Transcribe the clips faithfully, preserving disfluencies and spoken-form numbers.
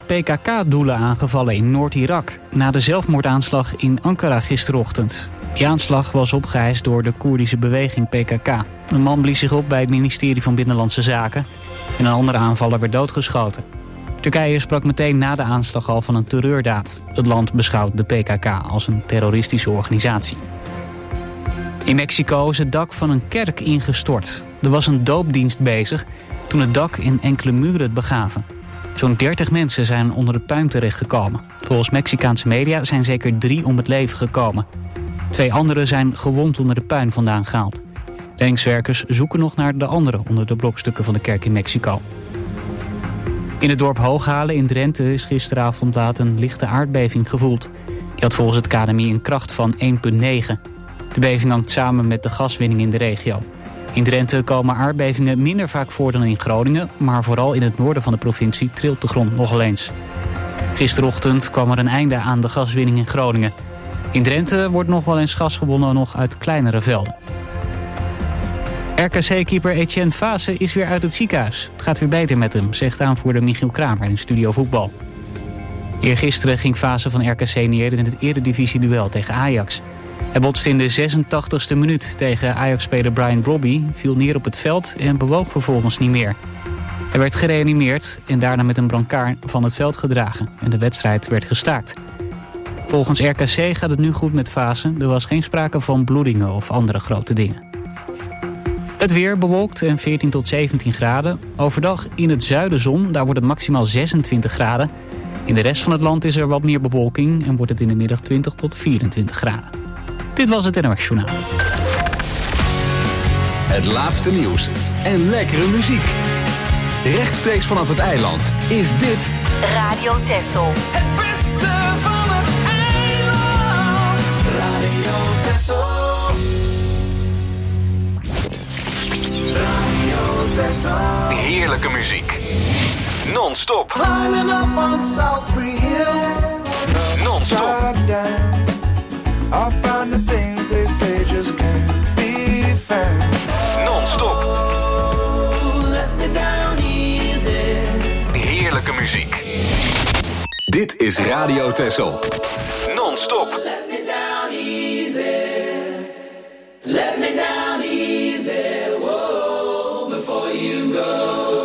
P K K-doelen aangevallen in Noord-Irak na de zelfmoordaanslag in Ankara gisterochtend. Die aanslag was opgeëist door de Koerdische beweging P K K. Een man blies zich op bij het ministerie van Binnenlandse Zaken en een andere aanvaller werd doodgeschoten. Turkije sprak meteen na de aanslag al van een terreurdaad. Het land beschouwt de P K K als een terroristische organisatie. In Mexico is het dak van een kerk ingestort. Er was een doopdienst bezig toen het dak in enkele muren het begaven. Zo'n dertig mensen zijn onder de puin terechtgekomen. Volgens Mexicaanse media zijn zeker drie om het leven gekomen. Twee anderen zijn gewond onder de puin vandaan gehaald. Reddingswerkers zoeken nog naar de anderen onder de brokstukken van de kerk in Mexico. In het dorp Hooghalen in Drenthe is gisteravond laat een lichte aardbeving gevoeld. Die had volgens het K N M I een kracht van één komma negen. De beving hangt samen met de gaswinning in de regio. In Drenthe komen aardbevingen minder vaak voor dan in Groningen, maar vooral in het noorden van de provincie trilt de grond nogal eens. Gisterochtend kwam er een einde aan de gaswinning in Groningen. In Drenthe wordt nog wel eens gas gewonnen nog uit kleinere velden. R K C-keeper Etienne Fase is weer uit het ziekenhuis. Het gaat weer beter met hem, zegt aanvoerder Michiel Kramer in Studio Voetbal. Eergisteren ging Fase van R K C neer in het eredivisie-duel tegen Ajax. Hij botste in de zesentachtigste minuut tegen Ajax-speler Brian Brobby, viel neer op het veld en bewoog vervolgens niet meer. Hij werd gereanimeerd en daarna met een brancard van het veld gedragen en de wedstrijd werd gestaakt. Volgens R K C gaat het nu goed met Fase. Er was geen sprake van bloedingen of andere grote dingen. Het weer bewolkt en veertien tot zeventien graden. Overdag in het zuiden zon, daar wordt het maximaal zesentwintig graden. In de rest van het land is er wat meer bewolking en wordt het in de middag twintig tot vierentwintig graden. Dit was het N O S Journaal. Het laatste nieuws en lekkere muziek. Rechtstreeks vanaf het eiland is dit Radio Texel. Het beste van het eiland. Radio Texel. Radio Texel. heerlijke muziek. Non-stop. Climbing up on Salisbury Hill. Non-stop. I'll find the things they say just can't be found. Non-stop. Oh, let me down easy. Heerlijke muziek. Dit is Radio Texel. Non-stop. Let me down easy. Let me down easy. Whoa, before you go.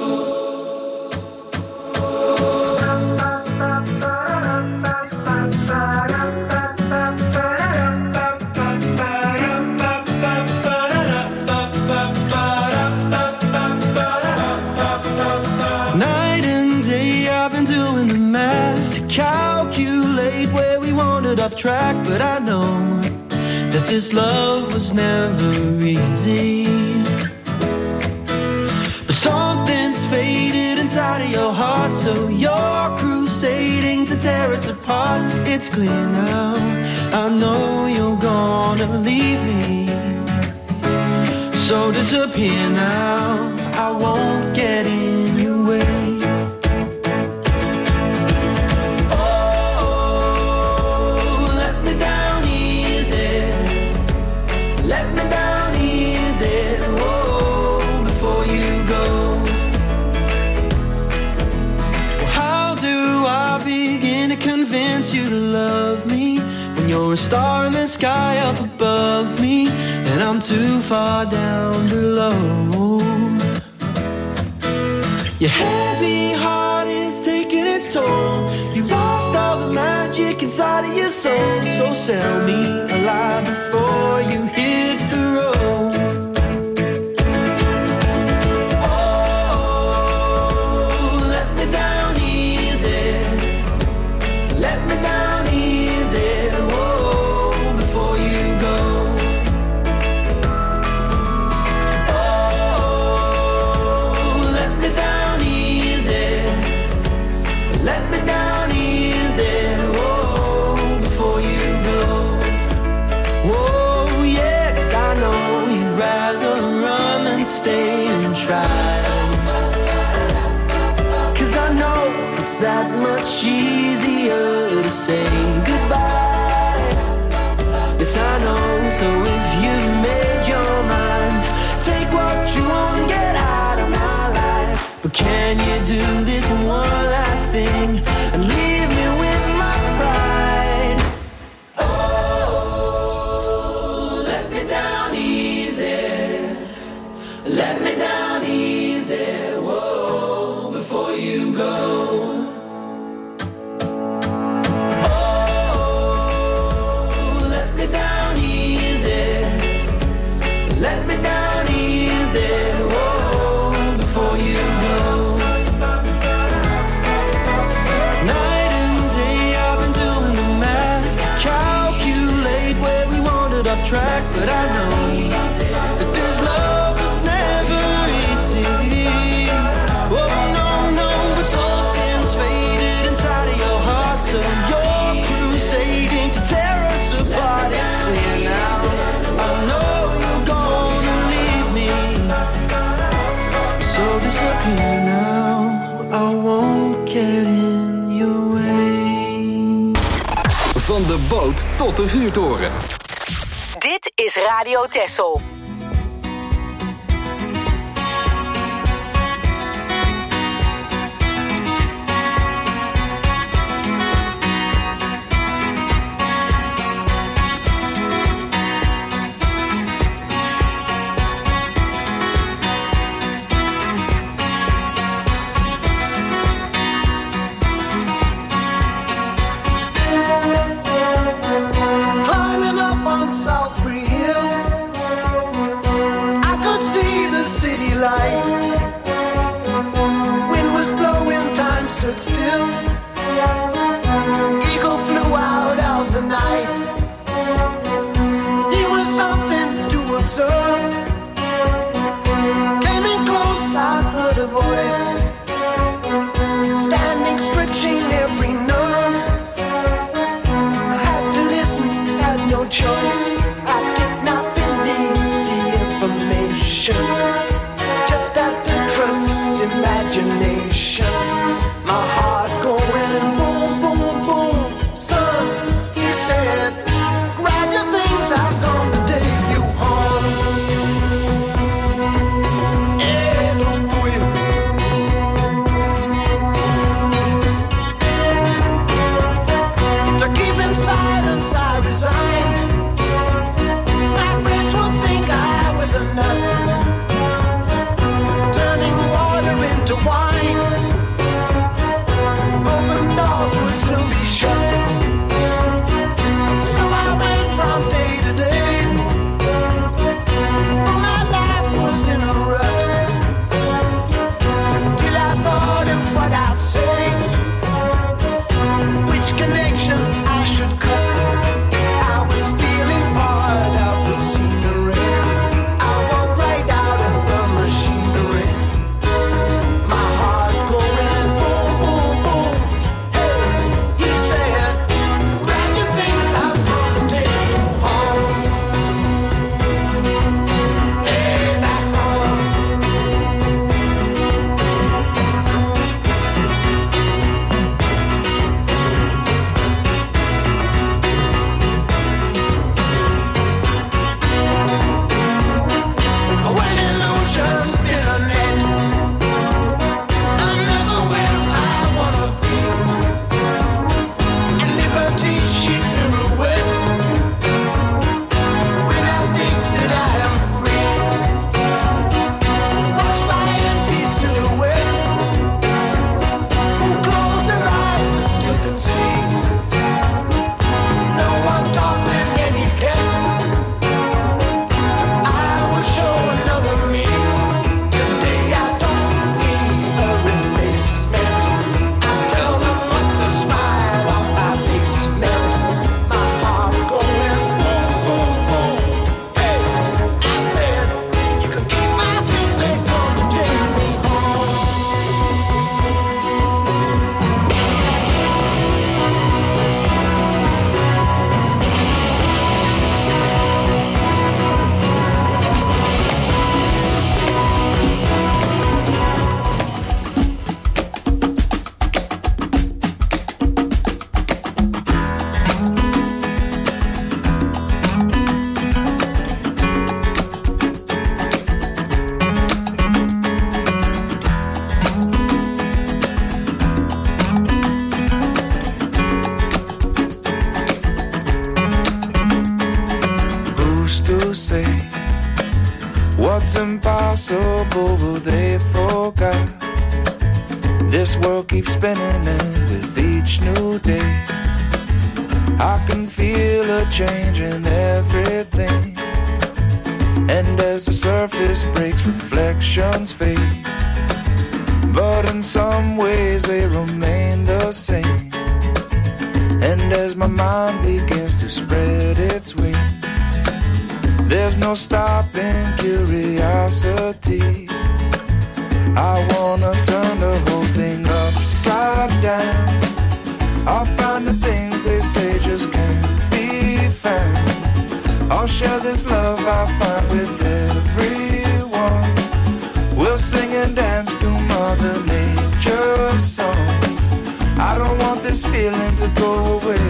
Calculate where we wandered off track, but I know that this love was never easy. But something's faded inside of your heart, so you're crusading to tear us apart. It's clear now, I know you're gonna leave me. So disappear now, I won't get in your way. You to love me when you're a star in the sky up above me and I'm too far down below. Your heavy heart is taking its toll. You lost all the magic inside of your soul. So sell me alive before you hit the road. That much easier to say goodbye. Yes, I know. So if you've made your mind, take what you want and get out of my life. But can you do this one last thing? and leave me with my pride. Oh, let me down easy. Let me down easy. Whoa, before you go. Let me down easy, whoa, before you go. Night and day I've been doing the math to calculate where we wandered off track, but I know that this love is never easy. Oh no, no, but something's faded inside of your heart, so you're crusading to tear us apart. It's clear now, I know. Disappear now, I won't get in your way. Van de boot tot de vuurtoren. Dit is Radio Texel. Still, eagle flew out of the night. He was something to observe. Came in close, I heard a voice, standing, stretching every nerve. I had to listen, had no choice. I did not believe the information. Just had to trust imagination. My heart goes impossible, but they forgot. This world keeps spinning, and with each new day I can feel a change in everything. And as the surface breaks, reflections fade, but in some ways they remain the same. And as my mind begins to spread its wings, there's no stopping curiosity. I wanna turn the whole thing upside down. I'll find the things they say just can't be found. I'll share this love I find with everyone. We'll sing and dance to Mother Nature's songs. I don't want this feeling to go away.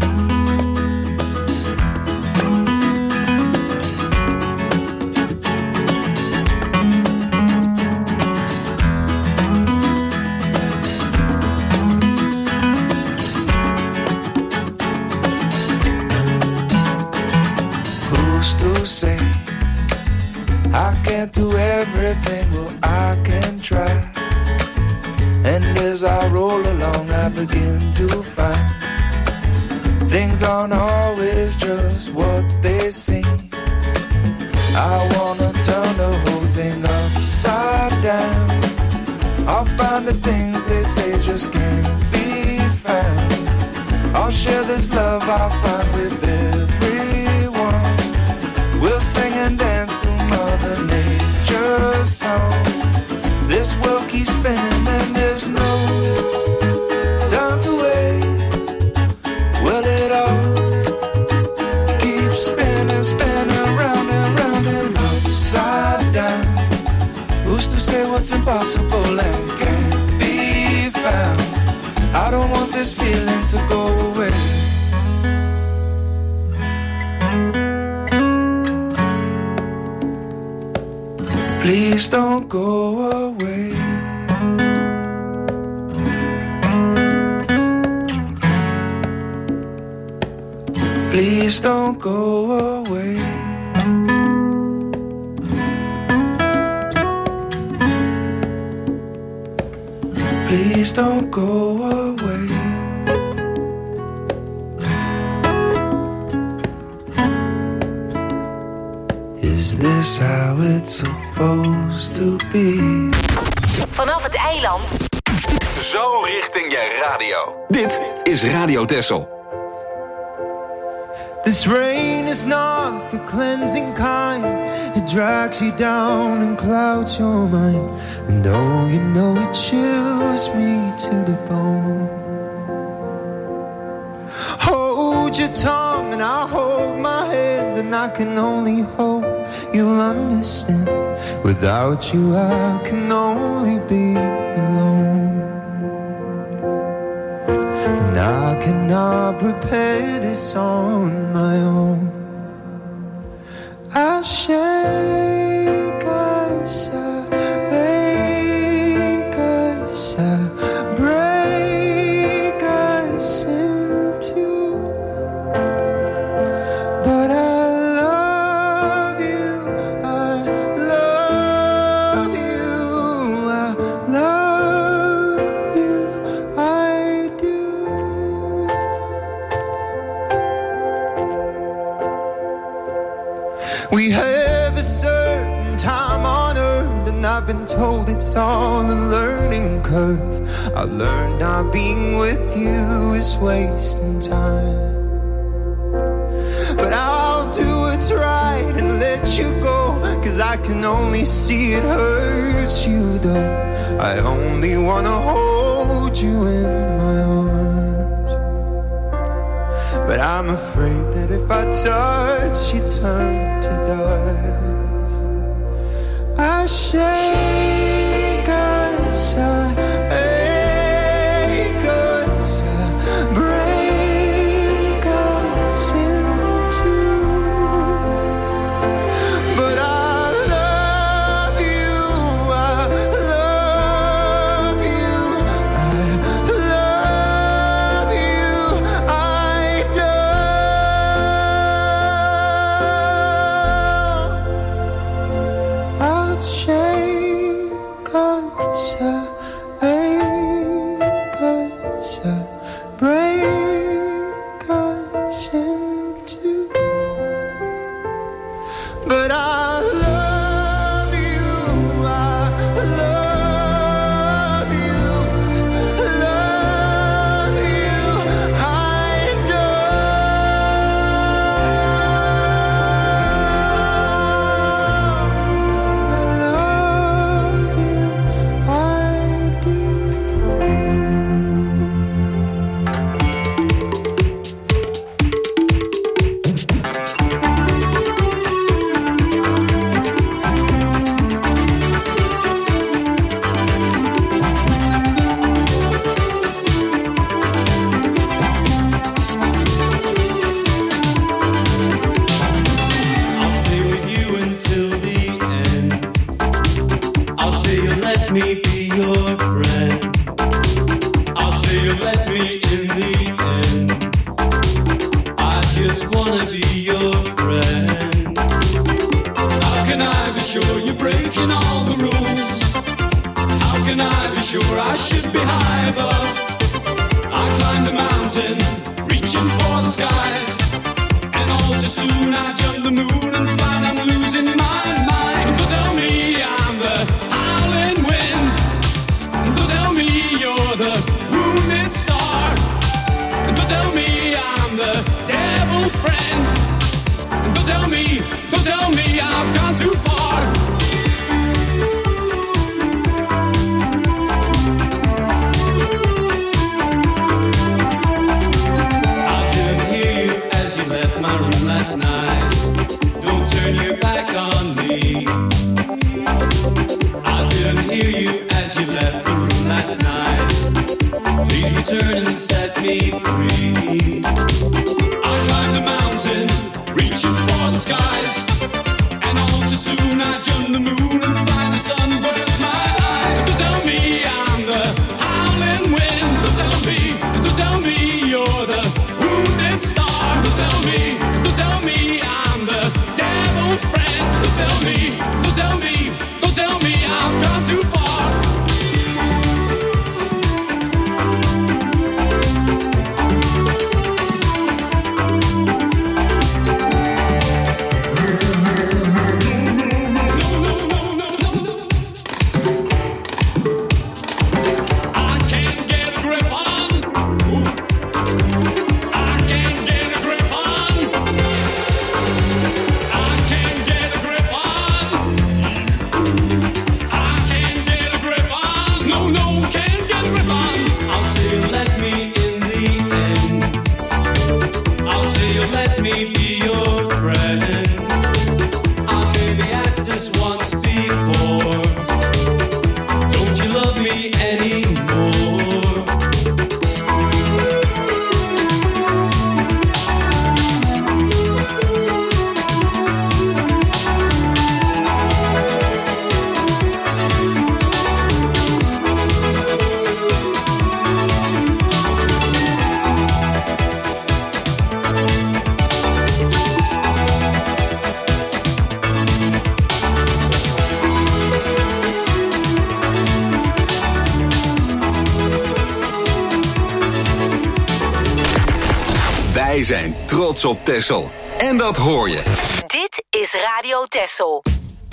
Say I can't do everything, well I can try. And as I roll along I begin to find things aren't always just what they seem. I wanna turn the whole thing upside down. I'll find the things they say just can't be found. I'll share this love I find with everyone. We'll sing and dance to Mother Nature's song. This world keeps spinning and there's no time to waste. Well, it all keeps spinning, spinning round and round and upside down. Who's to say what's impossible and can't be found? I don't want this feeling to go away. Please don't go away. Please don't go away. Please don't go away. Is this how it's supposed to be? Vanaf het eiland. Zo richting je radio. Dit is Radio Texel. This rain is not the cleansing kind. It drags you down and clouds your mind. And oh, you know it chills me to the bone. Hold your tongue and I'll hold my hand. And I can only hope you'll understand. Without you I can only be alone. And I cannot prepare this on my own. I shake, I shake, I break us in two. But I love you, I love you, I love you, I do. We have a certain time on earth, and I've been told it's all a learning curve. I learned not being with you is wasting time. But I'll do what's right and let you go, 'cause I can only see it hurts you though. I only wanna hold you in my arms. But I'm afraid that if I touch you turn to dust. I shake us, I ache us, I break us in two. But I love you, I love you, I love you, I do. I'll shake let me in the end. I just wanna be your friend. How can I be sure you're breaking all the rules? How can I be sure I should be high above? I climbed the mountain, reaching for the skies, and all too soon I jump the moon and find I'm losing my mind. Don't tell me I'm the howling wind. Don't tell me you're the wounded star. Don't tell me I'm the devil's friend. Don't tell me, don't tell me I've gone too far. I didn't hear you as you left my room last night. Don't turn your back on me. I didn't hear you as you left the room last night. Please return and set me free. I climbed the mountain, reaching for the skies, and all too soon I jump the moon and find the sun burns my eyes. Don't tell me I'm the howling wind. Don't tell me, don't tell me you're the wounded star. Don't tell me, don't tell me I'm the devil's friend. Don't tell me, don't tell me, don't tell me I've gone too far. Wij zijn trots op Texel. En dat hoor je. Dit is Radio Texel.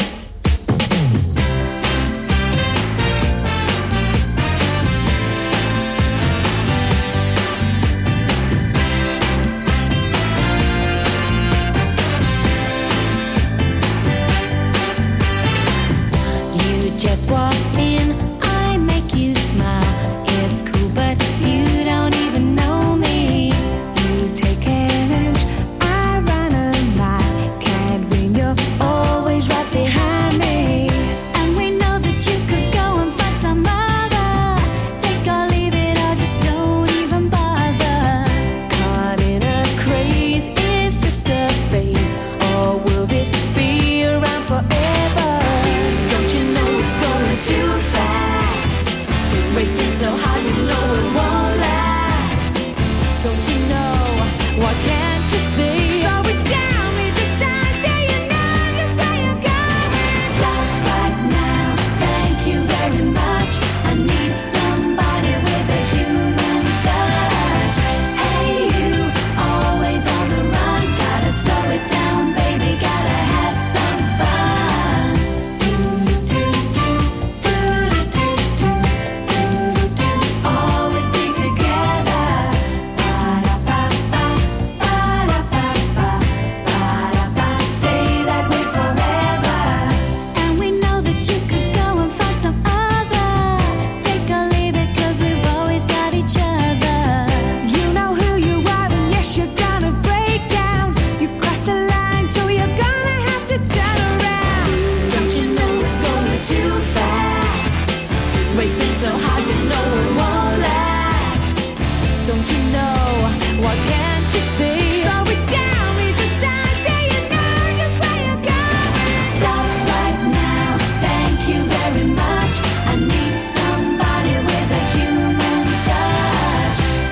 You just walk in, I make you smile. It's cool, but you don't even know me. You take an inch, I run a mile. Can't win, you're always right behind me. And we know that you could go and find some other. Take or leave it, or just don't even bother. Caught in a craze, is just a phase. Or will this be around forever? Don't you know it's going too fast? Racing so hard, you know it won't last. Don't you know? Why can't you see? Slow it down, read the signs, say you know just where you're going. Stop right now, thank you very much. I need somebody with a human touch. Hey you, always on the run. Gotta slow it down, baby, gotta have some fun. Do do do do do do do do. Always be together. Ba da ba ba, ba da ba ba, ba da ba. Stay that way forever. And we know that you could go and find some other. Take or leave it, 'cause we've always got each other. You know who you are, and yes, you're gonna break down. You've crossed the line, so you're gonna have to turn around. Don't you know it's going too fast? Racing so hard, you know it won't last. Don't you know? Why can't you see? Slow it down, read the signs, say you know just where you're going. Stop right now, thank you very much. I need somebody with a human touch.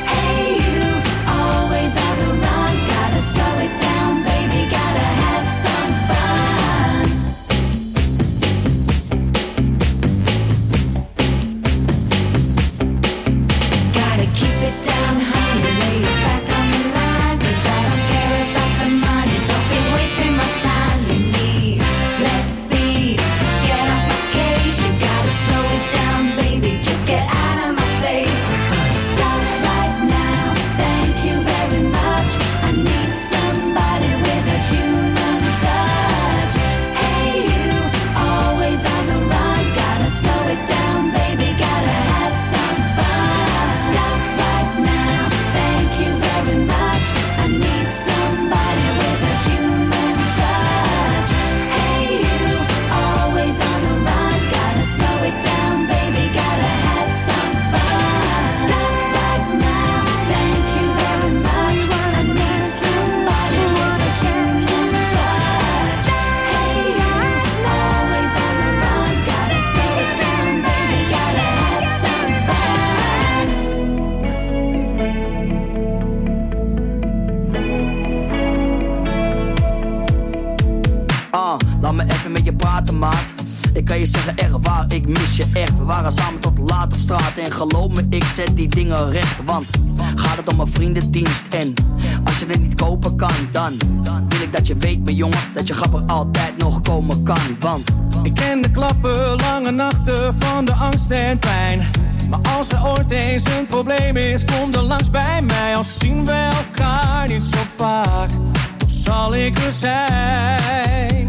Ah, laat me even met je praten, maat. Ik kan je zeggen, echt waar, ik mis je echt. We waren samen tot laat op straat. En geloof me, ik zet die dingen recht. Want gaat het om een vriendendienst. En als je het niet kopen kan, dan wil ik dat je weet, mijn jongen, dat je grapper altijd nog komen kan. Want ik ken de klappen, lange nachten van de angst en pijn. Maar als er ooit eens een probleem is, kom dan langs bij mij. Al zien we elkaar niet zo vaak, dan zal ik er zijn.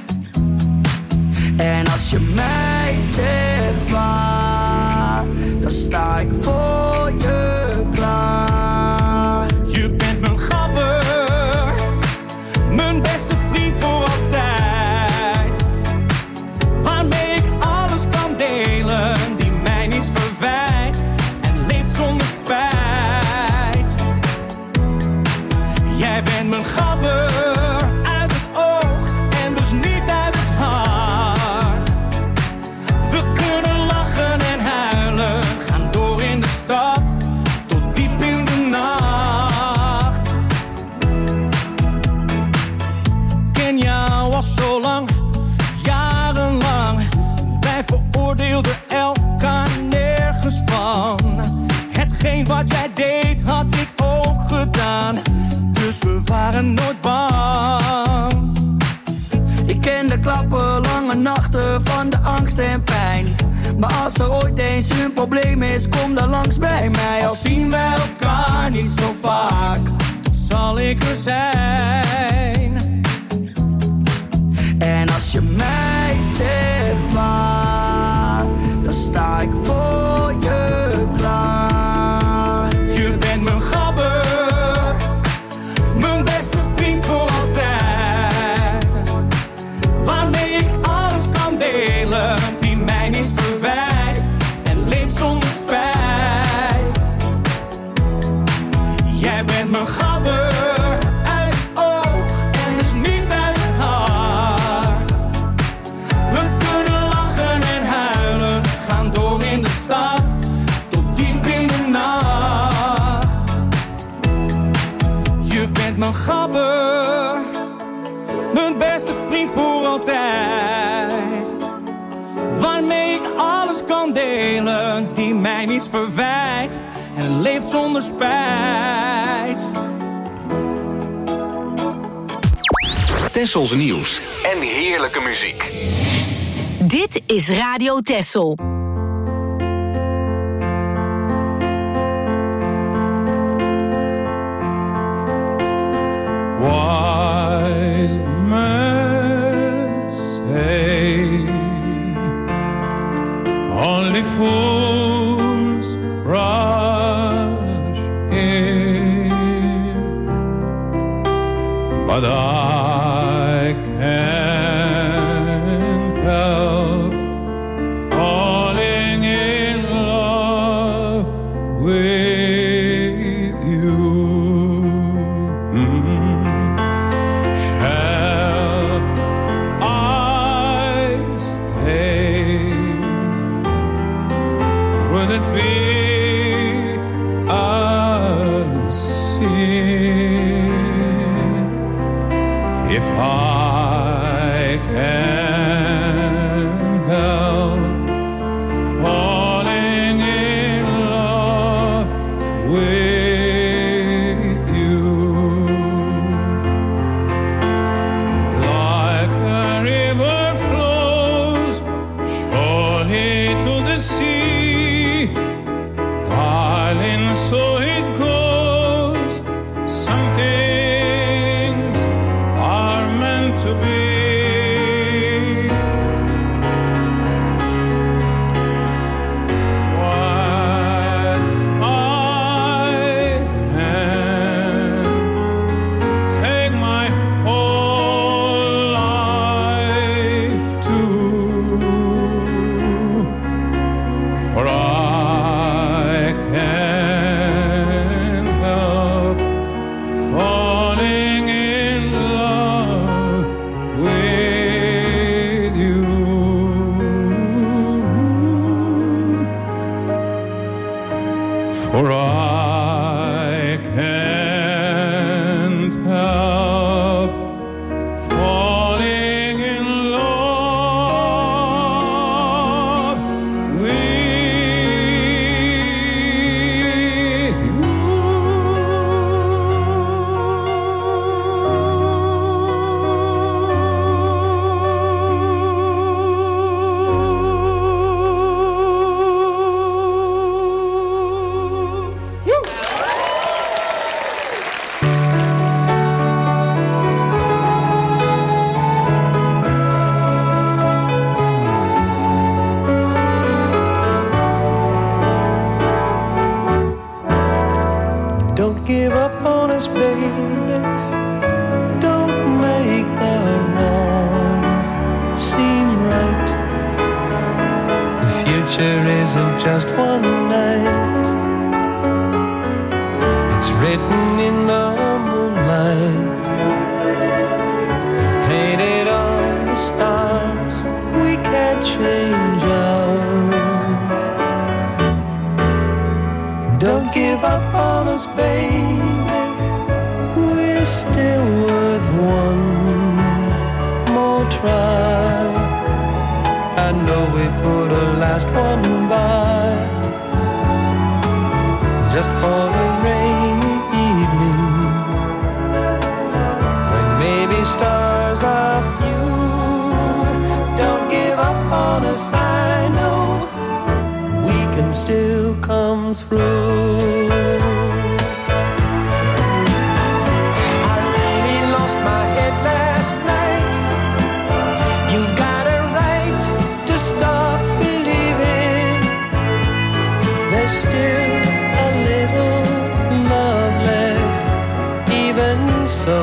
En als je mij zegt waar, dan sta ik voor je klaar. Je bent mijn gabber, mijn beste vriend voor altijd. Waarmee ik alles kan delen, die mij niets verwijt en leeft zonder spijt. Jij bent mijn gabber, uit het oog en dus niet uit het hart. We kunnen lachen en huilen, gaan door in de stad, tot diep in de nacht. Ken jou al zo lang, jarenlang. Wij veroordeelden elkaar nergens van. Hetgeen wat jij deed, had ik ook gedaan. Dus we waren nooit bang. Ik ken de klappen, lange nachten van de angst en pijn. Maar als er ooit eens een probleem is, kom dan langs bij mij. Al zien wij elkaar niet zo vaak, dan zal ik er zijn. En als je mij zegt waar, dan sta ik voor je klaar. Je bent mijn gabber, mijn beste vriend voor altijd. Waarmee ik alles kan delen, die mij niets verwijt en leeft zonder spijt. Jij bent mijn gabber, uit het oog en dus niet uit het hart. We kunnen lachen en huilen, gaan door in de stad, tot diep in de nacht. Je bent mijn gabber, mijn beste vriend voor altijd. Waarmee ik alles kan delen, die mij niets verwijt en leeft zonder spijt. Tessels nieuws en heerlijke muziek. Dit is Radio Tessel. Wise men say only fools rush in, but I can't help falling in love with you. Mm. Shall I stay? Would it be a sin if I can help falling in love with you? Like a river flows surely to the sea, darling, so it goes. Some things are meant Don't give up on us, baby. Don't make the wrong seem right. The future isn't just one night. It's written in the moonlight, painted on the stars. We can't change ours. Don't give up on us, baby. We're still worth one more try. I know we put a last one by, just for a rainy evening, when maybe stars are few. Don't give up on us, I know we can still come through. I really lost my head last night. You've got a right to stop believing. There's still a little love left, even so.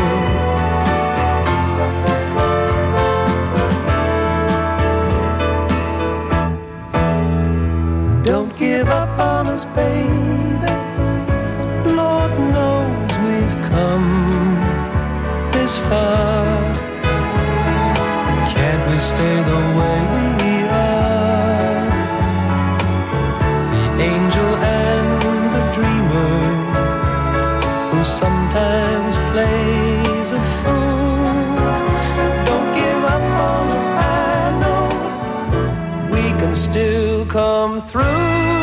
Don't give up on us, baby. Lord knows we've come this far. Can't we stay the way we are? The angel and the dreamer, who sometimes plays a fool. Don't give up on us, I know we can still come through.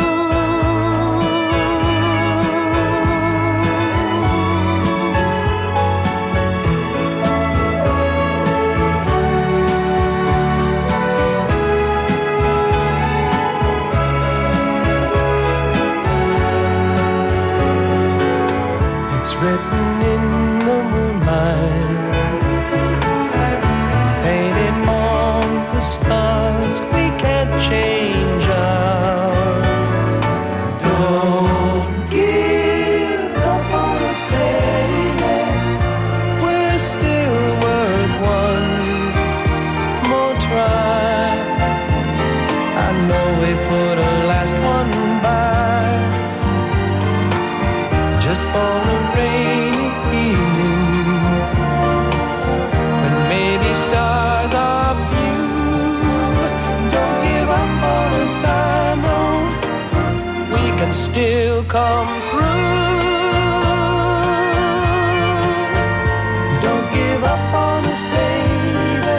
It's written in the moonlight, painted on the stars. We can't change ours. Don't give up on us, baby. We're still worth one more try. I know we put a last one by, just for a rainy evening, when maybe stars are few. Don't give up on us, I know we can still come through. Don't give up on us, baby.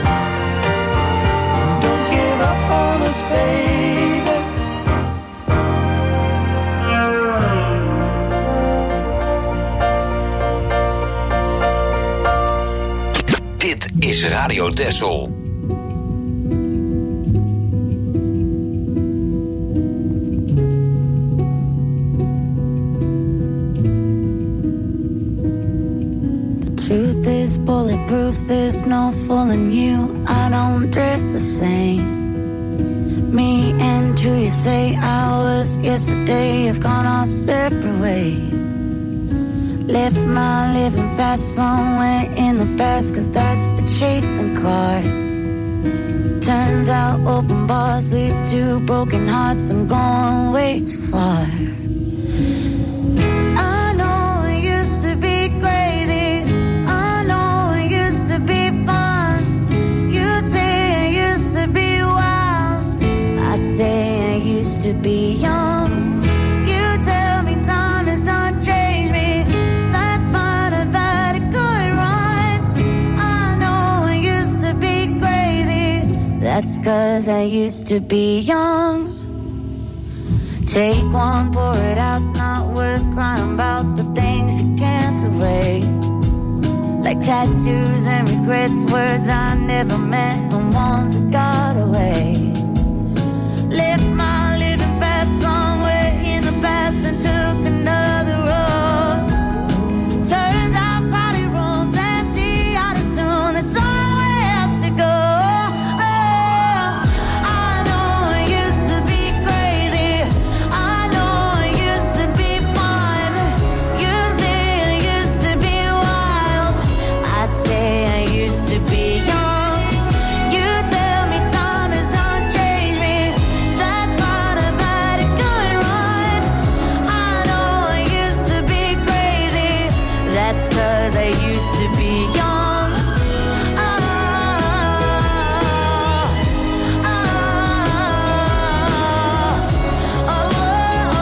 Don't give up on us, baby. Dit is Radio Texel. Truth is bulletproof, there's no fooling you. I don't dress the same. Me and who you say I was yesterday have gone our separate ways. Left my living fast somewhere in the past, cause that's for chasing cars. Turns out open bars lead to broken hearts. I'm going way too far. I know it used to be crazy, I know it used to be fun. You say it used to be wild, I say I used to be young. You tell me time has done changed me, that's fine, I've had a good run. I know I used to be crazy, that's cause I used to be young. Take one, pour it out, it's not worth crying about the things you can't erase. Like tattoos and regrets, words I never meant, and ones that got away. Left my living fast somewhere in the past and took another road. Turns out crowded rooms empty out as soon, there's somewhere else to go. 'cause I used to be young. Oh, oh, oh, oh,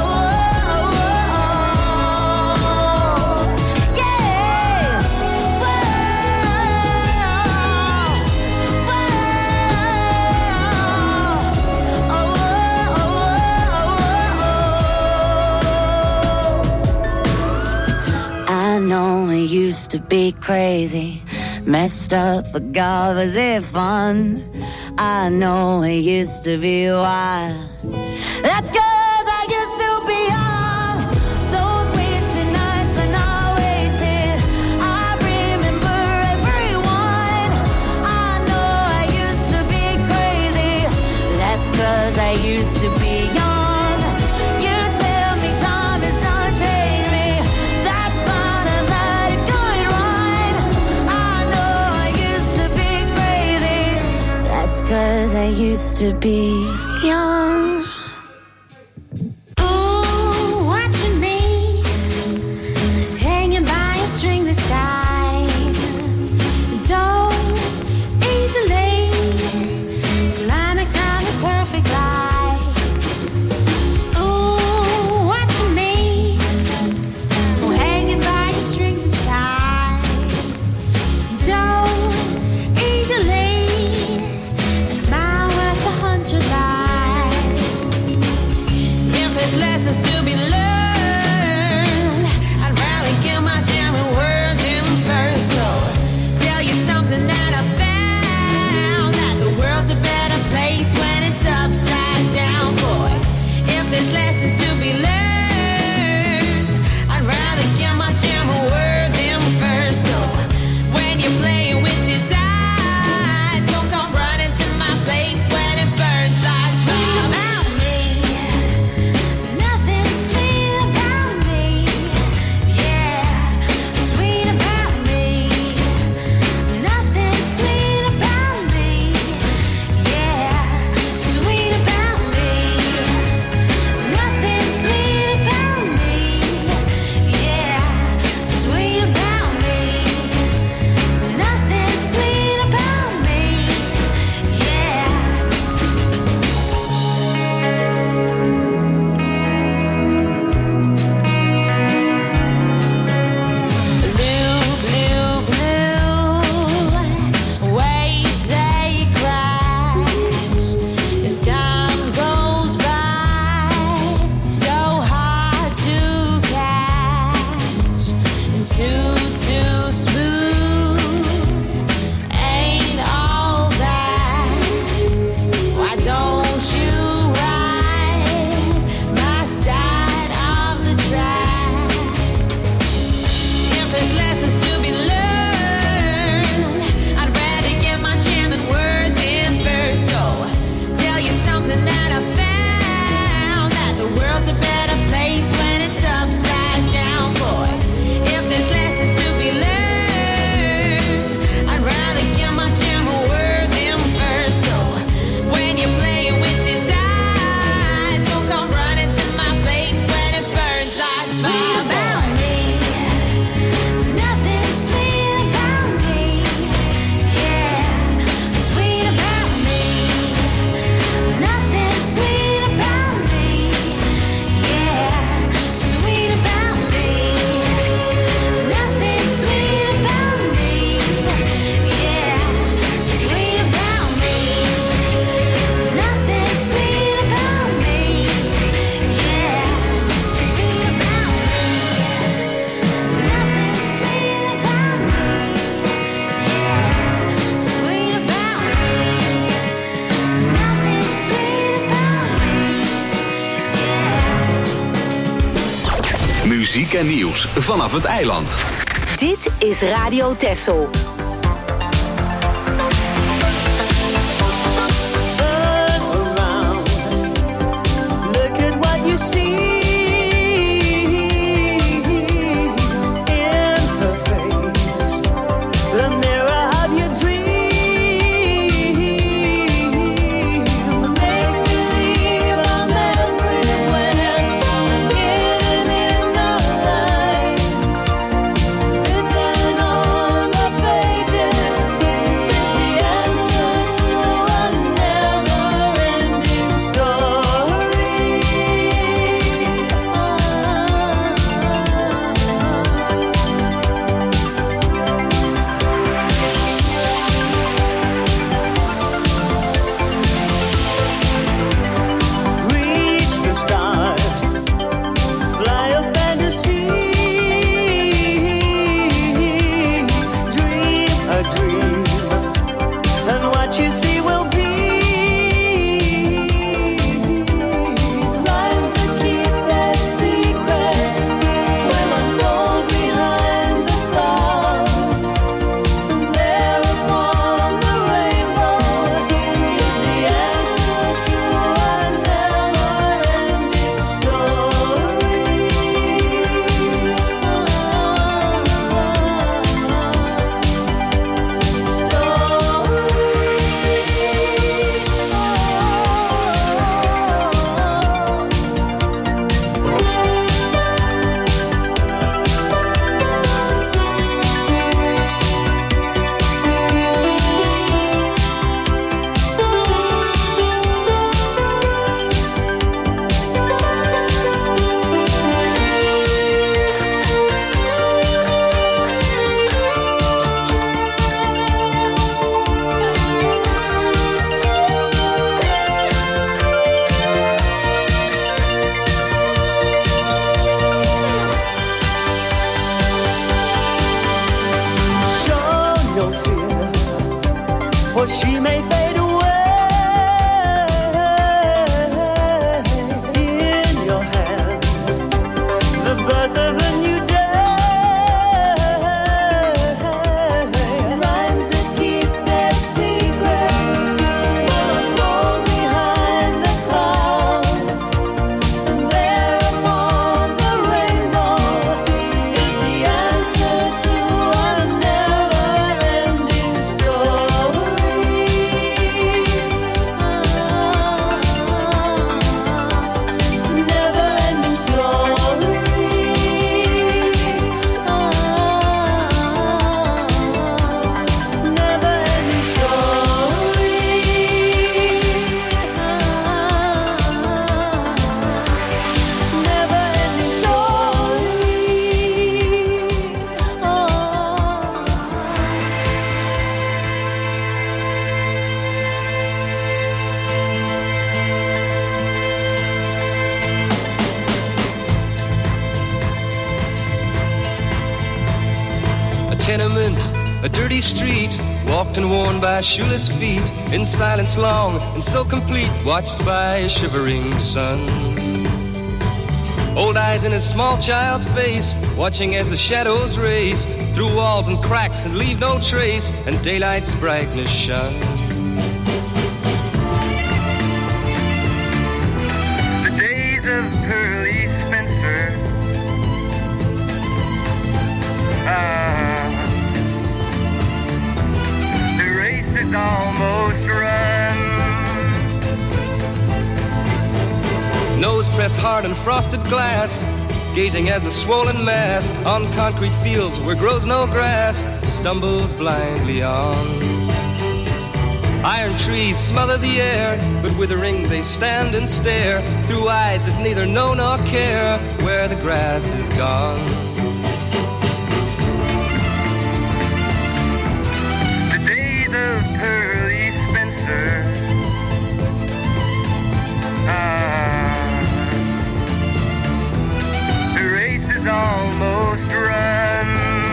oh, yeah. Whoa, I know it used to be crazy, messed up, but God, was it fun? I know it used to be wild. That's 'cause I used to be young. Those wasted nights are not wasted. I remember everyone. I know I used to be crazy. That's 'cause I used to be young. You tell me time has done changed me. That's fine, I've had a good run. I know I used to be crazy. That's 'cause I used to be young. Ooh, watching me hanging by a string this time. Don't easily climax on the perfect life. Ooh, watching me hanging by a string this time. Don't easily a smile worth a hundred lives. If there's lessons to be learned, I'd rather get my jamming words in first. So tell you something that I found, that the world's a better place when it's upside down, boy. If there's lessons to be learned, I'd rather get my jamming words in first. So when you're playing with desire, don't come running to my place when it burns like fire. About me, nothing sweet about me, yeah. Sweet about me, nothing sweet about me, yeah. Sweet about me, nothing sweet about me, yeah. Sweet about me, nothing sweet about me, yeah. Blue, blue, blue waves, they crash as time goes by. So hard to catch and too, too smooth. Ain't all that. Why don't you ride my side of the track? If there's lessons to be learned, I'd rather get my jamming words in first. So tell you something that I found, that the world's a better place when it's upside down, boy. If there's lessons to be learned, I'd rather get my jamming words in first. So when you're playing with desire, don't come running to my place when it burns like sweet about me. Nothing sweet about me, yeah. Sweet about me, nothing sweet about me, yeah. Sweet about me, nothing sweet about me, yeah. Sweet about me, nothing sweet about me, yeah. Sweet about me, nothing sweet about me, yeah. Sweet about me, nothing sweet about me, yeah. Muziek en nieuws vanaf het eiland. Dit is Radio Texel. Turn around, look at what you see in her face, the mirror of your dream. Make believe I'm everywhere, I'm getting in the light. Listen she may fade away in your hands. The birth of a new day, Rhymes that keep their secrets will fall behind the clouds. And there upon the rainbow is the answer to a never-ending story. Never-ending story. Never-ending story. Never-ending A tenement, a dirty street, walked and worn by shoeless feet, in silence long and so complete, watched by a shivering sun. Old eyes in a small child's face, watching as the shadows race through walls and cracks and leave no trace, and daylight's brightness shone. the days of Pearly Spencer. Ah, the race is almost run. Nose pressed hard on frosted glass, gazing as the swollen mass on concrete fields where grows no grass stumbles blindly on. Iron trees smother the air, but withering they stand and stare through eyes that neither know nor care where the grass is gone. The days of Pearly Spencer. Ah, the race is almost run.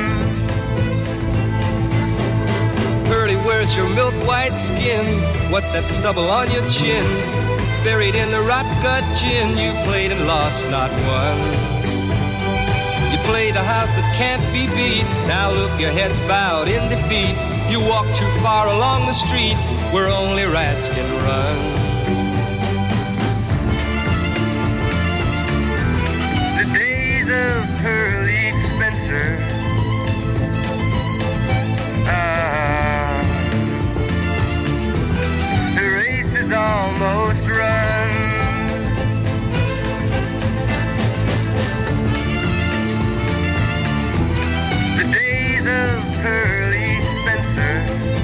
Pearly, where's your milk white skin? What's that stubble on your chin? Buried in the rot gut gin, you played and lost, not won. You played a house that can't be beat. Now look, your head's bowed in defeat. You walk too far along the street where only rats can run. The days of Pearly Spencer. Ah, the race is almost run. The days of Pearly Spencer.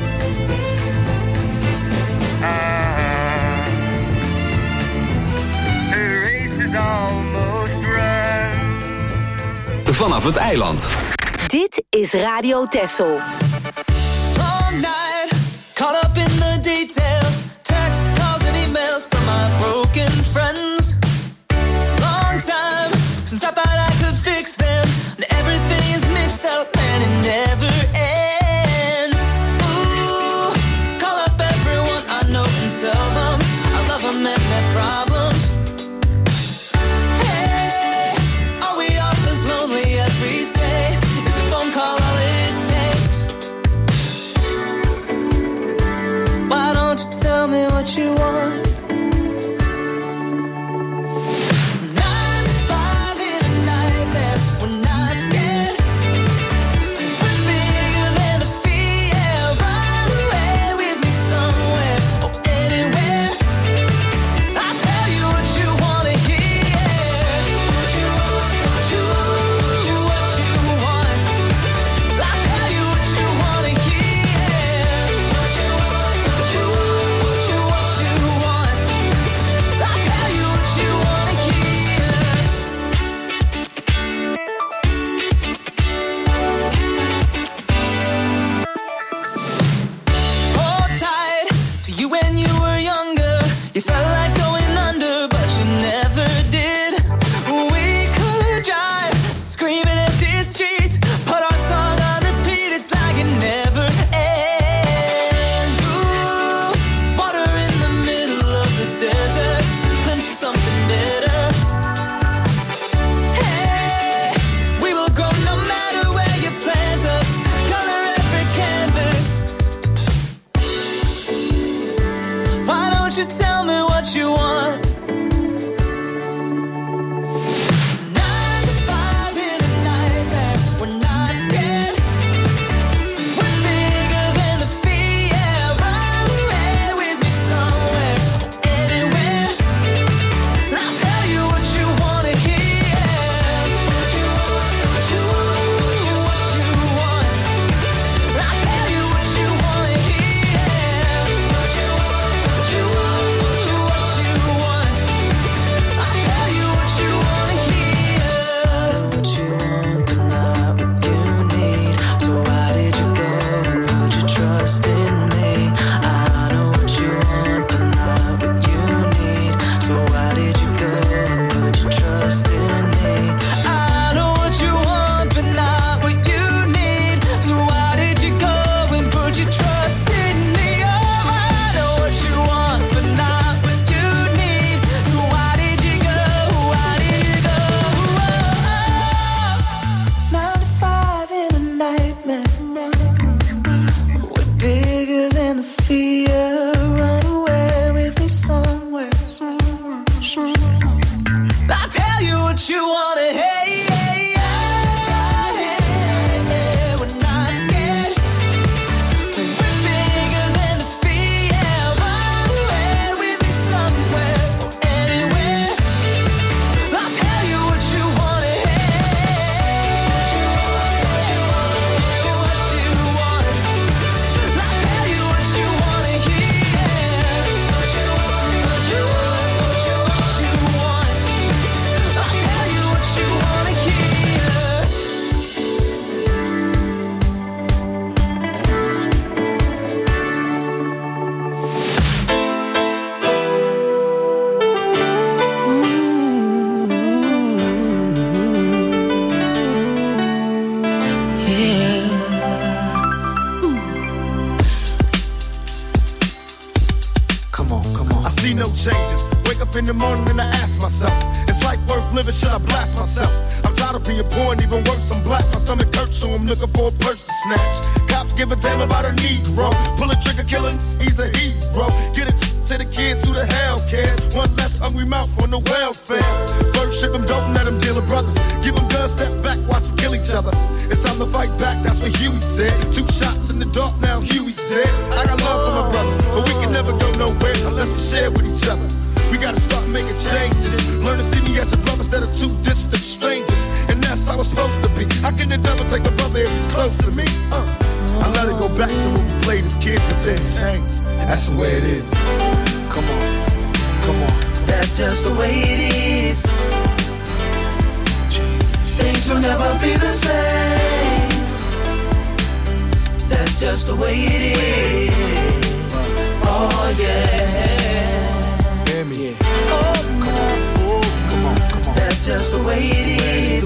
Ah, the race is almost run. Vanaf het eiland. Dit is Radio Texel. All night, caught up in the details. Text, calls and emails from my broken friends. Long time since I thought I could fix them. And everything is mixed up and it never ends. Ooh, call up everyone I know and tell them I love them and their problems. Hey, are we all as lonely as we say? Is a phone call all it takes? Why don't you tell me what you want? Nine to five in a nightmare, we're not scared. Rip it won't you tell me what you want? In the morning and I ask myself, is life worth living? Should I blast myself? I'm tired of being poor and even worse, I'm black. My stomach hurts, so I'm looking for a purse to snatch. Cops give a damn about a Negro. Pull a trigger, killing, he's a hero. Get it to the kids who the hell cares. One less hungry mouth on the welfare. First ship them, don't let them deal with brothers. Give them guns, step back, watch them kill each other. It's time to fight back, that's what Huey said. Two shots in the dark, now Huey's dead. I got love for my brothers, but we can never go nowhere unless we share with each other. We gotta start making changes. Learn to see me as a brother instead of two distant strangers. And that's how it's supposed to be. How can the devil take a brother if he's close to me? Uh. I let it go back to when we played as kids, but then changed. That's the way it is. Come on, come on. That's just the way it is. Things will never be the same. That's just the way it is. Oh yeah. Yeah. Oh, come on, oh, come on, come on. That's just the way it is.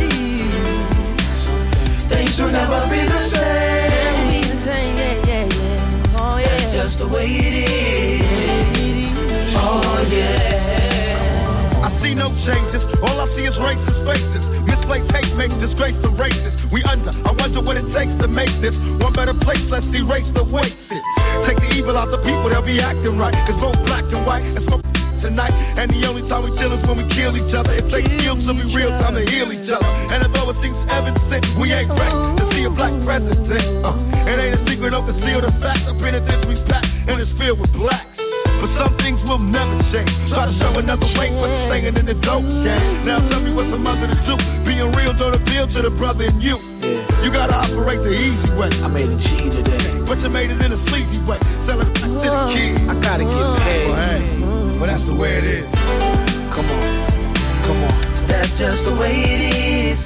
Things will never be the same. Yeah, yeah, yeah. Oh, yeah. That's just the way it is. Oh, yeah. I see no changes. All I see is racist faces. Misplaced hate makes disgrace to races. We under. I wonder what it takes to make this one better place. Let's erase the wasted. Take the evil out the people, they'll be acting right. It's both black and white and smoke tonight. And the only time we chill is when we kill each other. It takes skill to be real time to heal each other. And although it seems evident, we ain't ready to see a black president. Uh, it ain't a secret, don't conceal the fact. The penitentiary's packed and it's filled with blacks. But some things will never change. Try to show another way, but you're staying in the dope game. Now tell me what's a mother to do. Being real don't appeal to the brother in you. Yeah. You gotta operate the easy way. I made a G today, but you made it in a sleazy way. Sell it back to the kids. I gotta get paid. Well, hey, well that's the way it is. Come on, come on. That's just the way it is.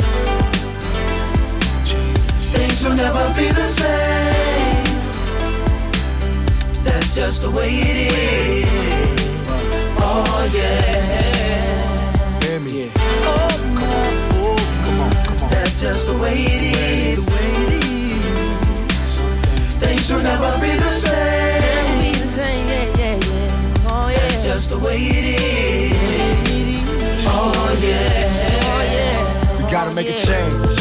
Things will never be the same. That's just the way it is. Oh yeah. Hear me. Yeah. Oh, come on, oh, come on, come on. That's just the way it is. Things will never be the same. Yeah, yeah, yeah. Oh, yeah. That's just the way it is. Oh yeah. Oh, yeah. We gotta make a change.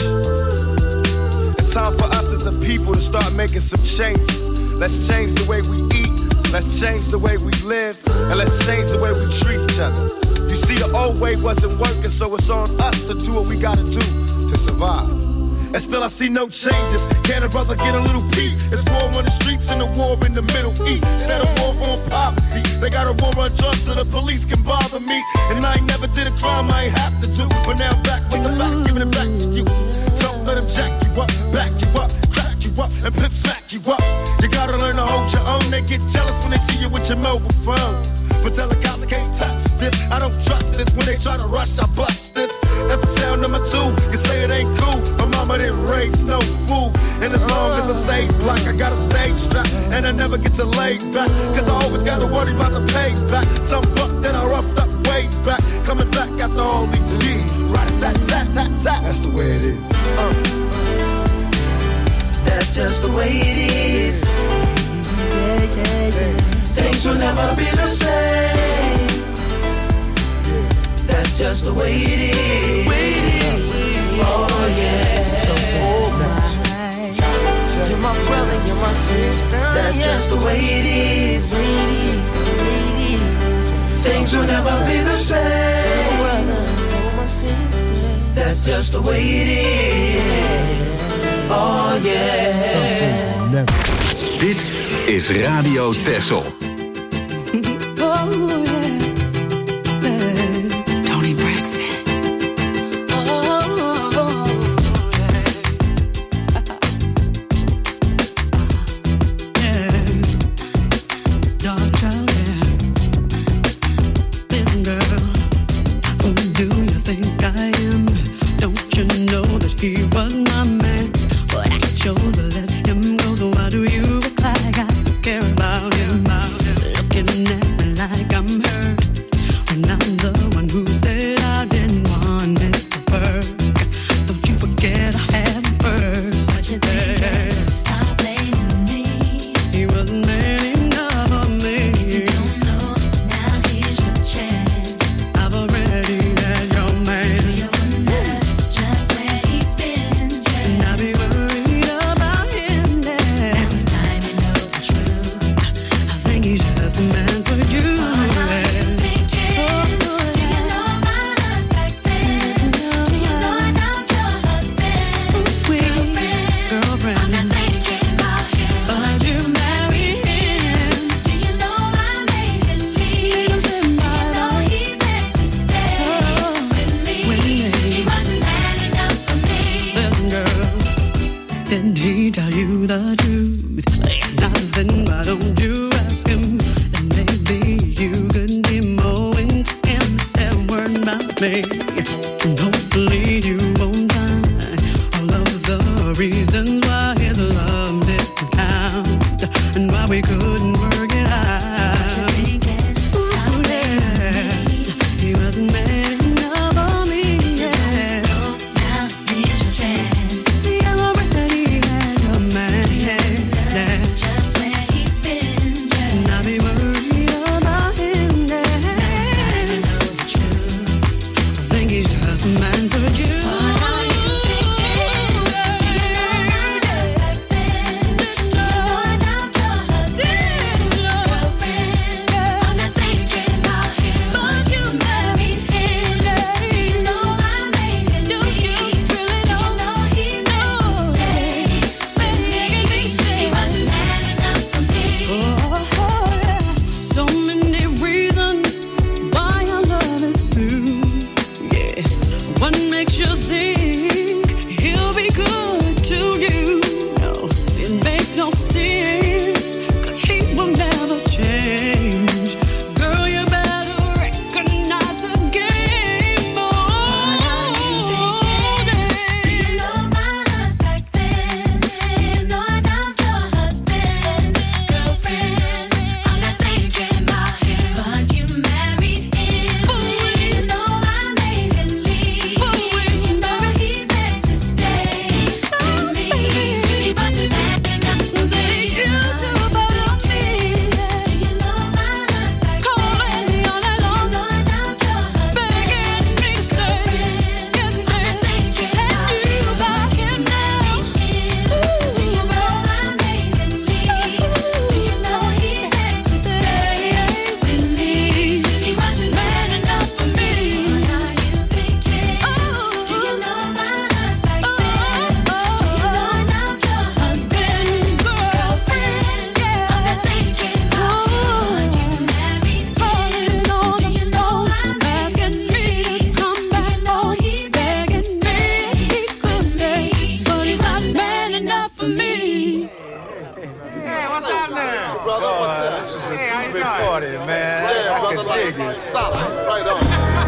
It's time for us as a people to start making some changes. Let's change the way we eat, Let's change the way we live, and let's change the way we treat each other. You see, the old way wasn't working, so it's on us to do what we gotta do to survive. And still I see no changes. Can a brother get a little peace? It's war on the streets and a war in the Middle East. Instead of war on poverty, they got a war on drugs so the police can bother me. And I ain't never did a crime I ain't have to do, but now I'm back with the facts, giving it back to you. Don't let them jack you up, back you up, crack you up, and pimp smack you up. You gotta learn to hold your own. They get jealous when they see you with your mobile phone. But tell the cops I can't touch this. I don't trust this. When they try to rush, I bust this. That's the sound number two. You say it ain't cool. My mama didn't raise no fool. And as long as I stay black, I got a stage strap. And I never get to lay back. Cause I always gotta worry about the payback. Some buck that I roughed up way back. Coming back after all these years. Rat-a-tat-tat-tat-tat. That's the way it is. Uh. That's just the way it is. Yeah, yeah, yeah. Things will never be the same. That's just the way it is. Oh yeah. You're my brother, you're my sister. That's just the way it is. Things will never be the same. That's just the way it is. Oh yeah. Dit is Radio Texel. Oh, yeah. Yeah. Tony Braxton. Oh, yeah. Dark child, yeah. Listen, girl, who do you think I am? Don't you know that he was my man? But I chose to let him go, so why do you act like I still care about him? Looking at me like I'm hurt when I'm the one who said I didn't want it to work. Don't you forget I had him first. What you think? Stop blaming me. He wasn't man enough for me. If you don't know, now here's your chance. I've already had your man. Do you wonder just where he's been? Yeah. And I'll be worried about him then. Now it's time you know the truth. I think he's just a man for you. Didn't he tell you the truth? Nothing, why don't you ask him? And maybe you could be more intense and word about me. And hopefully you won't find all of the reasons why his love didn't count and why we couldn't work it out. Ooh, yeah. He wasn't man enough for me, yeah. Now here's your chance. See, I'm already had your man. Just where he's been, yeah. And I'll be worried about him, yeah. Next time you know the truth. I think he's just a man for you. What are you thinking? Do you know This is a big party, man. I can dig it. Stop. Right on.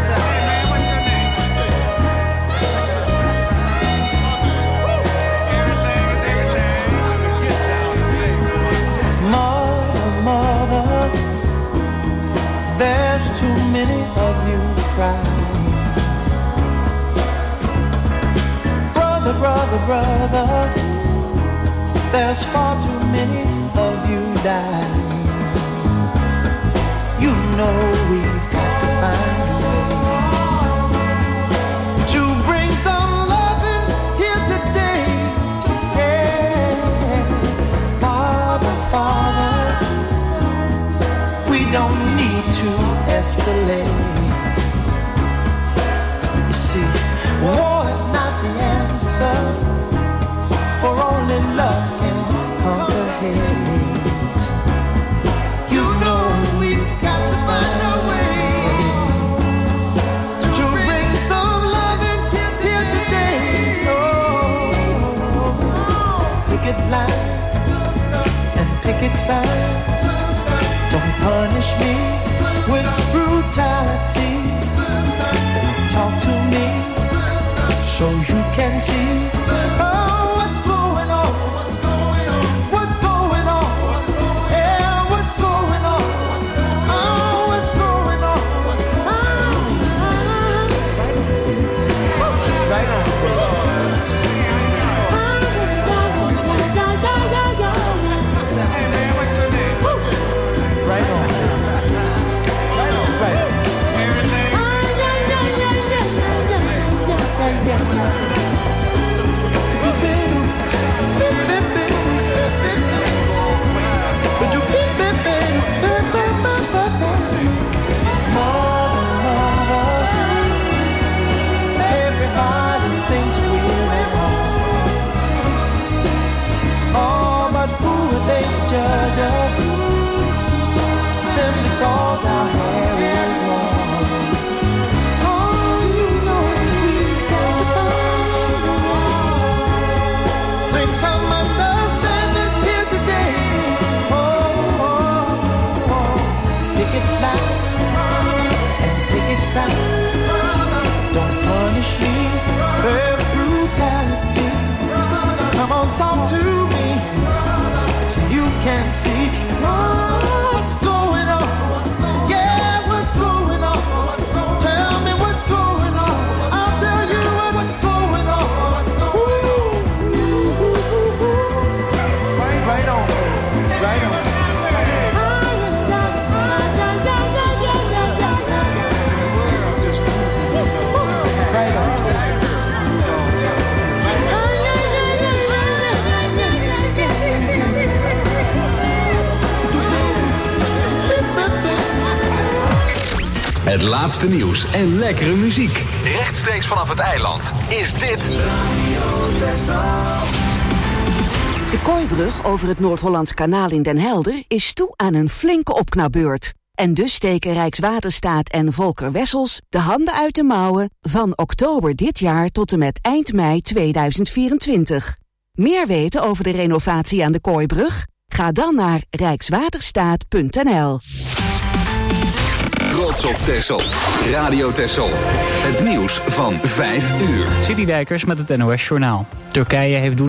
Mother, mother, there's too many of you crying. Brother, brother, brother, there's far too many of you dying. You know we've got to find a way to bring some loving here today. Yeah. Father, Father, we don't need to escalate. You see, war is not the answer, for only love can conquer hate. You know we've got to find a way to bring some love in here today. Oh, picket lines and picket signs. Don't punish me with brutality. Talk to me so you can see. Oh, what's going on? What's going on? What's going on? Yeah, what's going on? Oh, what's going on? Right on. Right on. Right on. Right on. Everybody thinks we're wrong. Oh, but who are they to judge us? Simply cause our hair is long. Oh, you know we've got to find a way. Bring some understanding here today. Oh, oh, oh. Pick it loud and pick it sound. Don't punish me with brutality. Come on, talk to me so you can see what's going on. Yeah, what's going on? Tell me what's going on. I'll tell you what's going on. Ooh. Right, right on, right on. Right on. Het laatste nieuws en lekkere muziek. Rechtstreeks vanaf het eiland is dit De Kooibrug over het Noord-Hollands Kanaal in Den Helder is toe aan een flinke opknapbeurt. En dus steken Rijkswaterstaat en Volker Wessels de handen uit de mouwen van oktober dit jaar tot en met eind mei tweeduizend vierentwintig. Meer weten over de renovatie aan de Kooibrug? Ga dan naar rijkswaterstaat punt n l. Trots op Texel. Radio Texel. Het nieuws van vijf uur. Citydijkers met het N O S Journaal. Turkije heeft